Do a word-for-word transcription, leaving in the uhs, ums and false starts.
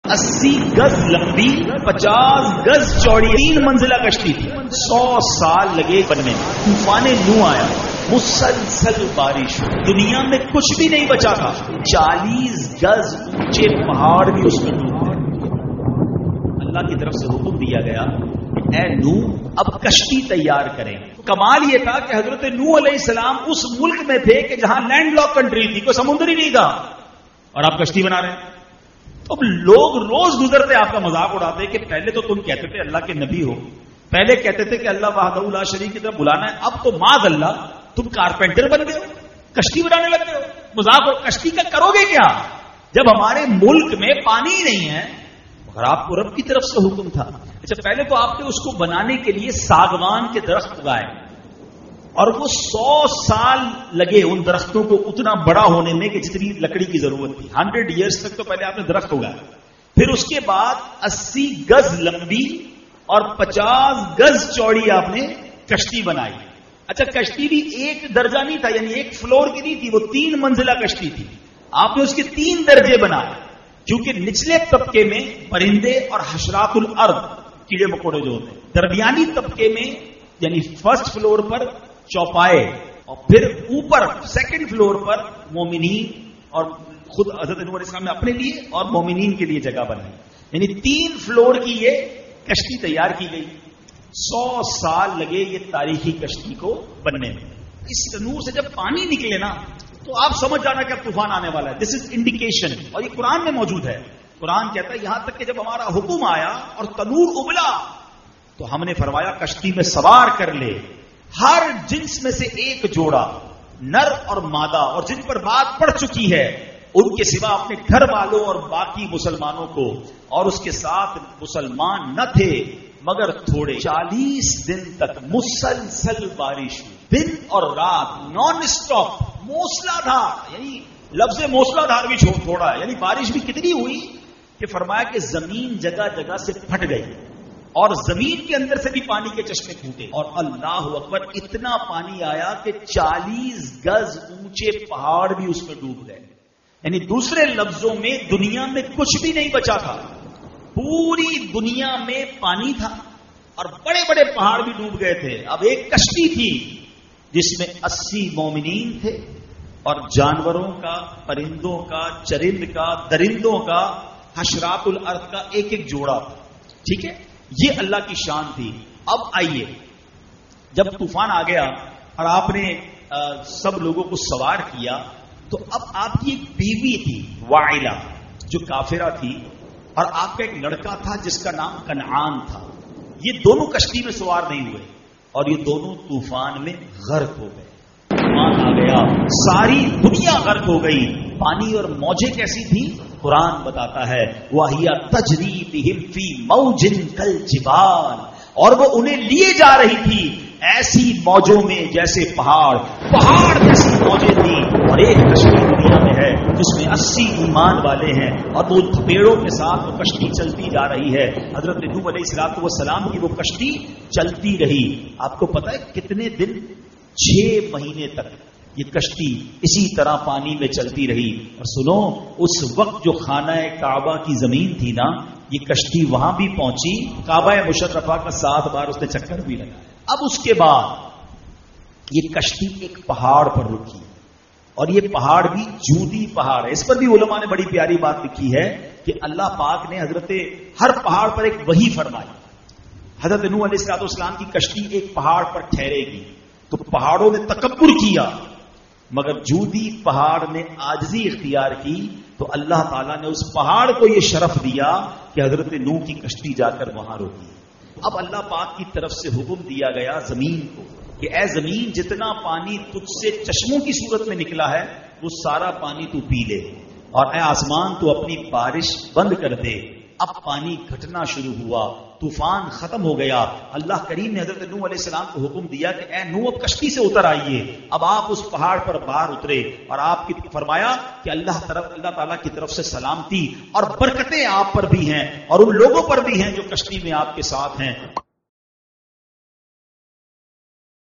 اسی گز لمبی پچاس گز چوڑی تین منزلہ کشتی تھی. سو سال لگے بننے میں. طوفان نوح آیا, مسلسل بارش, دنیا میں کچھ بھی نہیں بچا تھا. چالیس گز اونچے پہاڑ بھی اس میں ڈوب گئے. اللہ کی طرف سے حکم دیا گیا اے نوح اب کشتی تیار کریں. کمال یہ تھا کہ حضرت نوح علیہ السلام اس ملک میں تھے کہ جہاں لینڈ لاک کنٹری تھی, کوئی سمندر ہی نہیں تھا, اور آپ کشتی بنا رہے ہیں. اب لوگ روز گزرتے آپ کا مذاق اڑاتے کہ پہلے تو تم کہتے تھے اللہ کے نبی ہو, پہلے کہتے تھے کہ اللہ وحدہ لا شریک کی طرف بلانا ہے, اب تو معاذ اللہ تم کارپینٹر بن گئے ہو, کشتی بنانے لگ گئے ہو. مذاق اور کشتی کا کرو گے کیا جب ہمارے ملک میں پانی ہی نہیں ہے؟ اور آپ کو رب کی طرف سے حکم تھا. اچھا پہلے تو آپ نے اس کو بنانے کے لیے ساگوان کے درخت اگائے, اور وہ سو سال لگے ان درختوں کو اتنا بڑا ہونے میں کہ جتنی لکڑی کی ضرورت تھی. ہنڈریڈ ایئرس تک تو پہلے آپ نے درخت اگایا. پھر اس کے بعد اسی گز لمبی اور پچاس گز چوڑی آپ نے کشتی بنائی. اچھا کشتی بھی ایک درجہ نہیں تھا, یعنی ایک فلور کی نہیں تھی, وہ تین منزلہ کشتی تھی. آپ نے اس کے تین درجے بنائے, کیونکہ نچلے طبقے میں پرندے اور حشرات الارض کیڑے مکوڑے جو ہوتے ہیں, درمیانی طبقے میں یعنی فرسٹ فلور پر چوپائے, اور پھر اوپر سیکنڈ فلور پر مومنین, اور خود حضرت نوح علیہ السلام نے اپنے لیے اور مومنین کے لیے جگہ بنائی. یعنی تین فلور کی یہ کشتی تیار کی گئی. سو سال لگے یہ تاریخی کشتی کو بننے میں. اس تنور سے جب پانی نکلے نا تو آپ سمجھ جانا کہ اب طوفان آنے والا ہے. دس از انڈیکیشن, اور یہ قرآن میں موجود ہے. قرآن کہتا ہے یہاں تک کہ جب ہمارا حکم آیا اور تنور ابلا تو ہم نے فرمایا کشتی میں سوار کر لے ہر جنس میں سے ایک جوڑا, نر اور مادہ, اور جن پر بات پڑ چکی ہے ان کے سوا اپنے گھر والوں اور باقی مسلمانوں کو, اور اس کے ساتھ مسلمان نہ تھے مگر تھوڑے. چالیس دن تک مسلسل بارش ہوئی, دن اور رات نان اسٹاپ, موسلا دھار. یعنی لفظ موسلا دھار بھی تھوڑا ہے, یعنی بارش بھی کتنی ہوئی کہ فرمایا کہ زمین جگہ جگہ سے پھٹ گئی, اور زمین کے اندر سے بھی پانی کے چشمے پھوٹے. اور اللہ اکبر, اتنا پانی آیا کہ چالیس گز اونچے پہاڑ بھی اس میں ڈوب گئے. یعنی دوسرے لفظوں میں دنیا میں کچھ بھی نہیں بچا تھا. پوری دنیا میں پانی تھا اور بڑے بڑے پہاڑ بھی ڈوب گئے تھے. اب ایک کشتی تھی جس میں اسی مومنین تھے, اور جانوروں کا, پرندوں کا, چرند کا, درندوں کا, حشرات الارض کا ایک ایک جوڑا. ٹھیک ہے, یہ اللہ کی شان تھی. اب آئیے, جب طوفان آ گیا اور آپ نے آ, سب لوگوں کو سوار کیا, تو اب آپ کی ایک بیوی تھی وائلہ جو کافرہ تھی, اور آپ کا ایک لڑکا تھا جس کا نام کنعان تھا. یہ دونوں کشتی میں سوار نہیں ہوئے, اور یہ دونوں طوفان میں غرق ہو گئے. طوفان آ گیا, ساری دنیا غرق ہو گئی. پانی اور موجیں کیسی تھی قرآن بتاتا ہے, وَهِيَ تَجْرِي بِهِمْ فِي مَوْجٍ كَالْجِبَالِ, اور وہ انہیں لیے جا رہی تھی ایسی موجوں میں جیسے پہاڑ. پہاڑ جیسی موجیں تھیں, اور ایک کشتی دنیا میں ہے جس میں اسی ایمان والے ہیں, اور وہ تھپیڑوں کے ساتھ وہ کشتی چلتی جا رہی ہے. حضرت نوح علیہ الصلوۃ والسلام کی وہ کشتی چلتی رہی. آپ کو پتہ ہے کتنے دن؟ چھ مہینے تک یہ کشتی اسی طرح پانی میں چلتی رہی. اور سنو, اس وقت جو خانہ کعبہ کی زمین تھی نا, یہ کشتی وہاں بھی پہنچی, کعبہ مشرفہ کا سات بار اس نے چکر بھی لگایا. اب اس کے بعد یہ کشتی ایک پہاڑ پر رکی, اور یہ پہاڑ بھی جودی پہاڑ ہے. اس پر بھی علماء نے بڑی پیاری بات لکھی ہے کہ اللہ پاک نے حضرت ہر پہاڑ پر ایک وحی فرمائی. حضرت نوح علیہ الصلوۃ والسلام کی کشتی ایک پہاڑ پر ٹھہرے گی, تو پہاڑوں نے تکبر کیا, مگر جودی پہاڑ نے عاجزی اختیار کی, تو اللہ تعالیٰ نے اس پہاڑ کو یہ شرف دیا کہ حضرت نوح کی کشتی جا کر وہاں روکی. اب اللہ پاک کی طرف سے حکم دیا گیا زمین کو کہ اے زمین, جتنا پانی تجھ سے چشموں کی صورت میں نکلا ہے وہ سارا پانی تو پی لے, اور اے آسمان تو اپنی بارش بند کر دے. اب پانی گھٹنا شروع ہوا, طوفان ختم ہو گیا. اللہ کریم نے حضرت نوح علیہ السلام کو حکم دیا کہ اے نوح اب کشتی سے اتر آئیے. اب آپ اس پہاڑ پر باہر اترے, اور آپ کی فرمایا کہ اللہ طرف اللہ تعالیٰ کی طرف سے سلامتی اور برکتیں آپ پر بھی ہیں اور ان لوگوں پر بھی ہیں جو کشتی میں آپ کے ساتھ ہیں.